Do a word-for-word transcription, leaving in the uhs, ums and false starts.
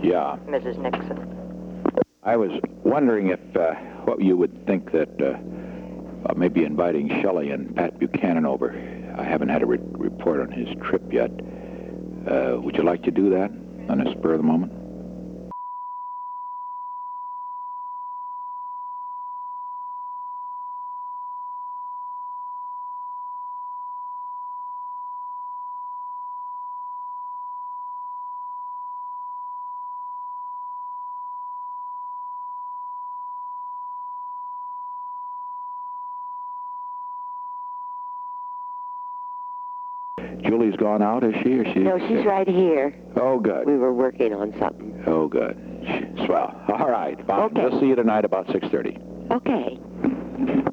Yeah. Missus Nixon. I was wondering if uh, what you would think that uh, uh, maybe inviting Shelley and Pat Buchanan over. I haven't had a re report on his trip yet. Uh, would you like to do that on the spur of the moment? Julie's gone out, is she? Or she? No, she's right here. Oh, good. We were working on something. Oh, good. Swell. All right. Fine. Okay. We'll see you tonight about six thirty. Okay.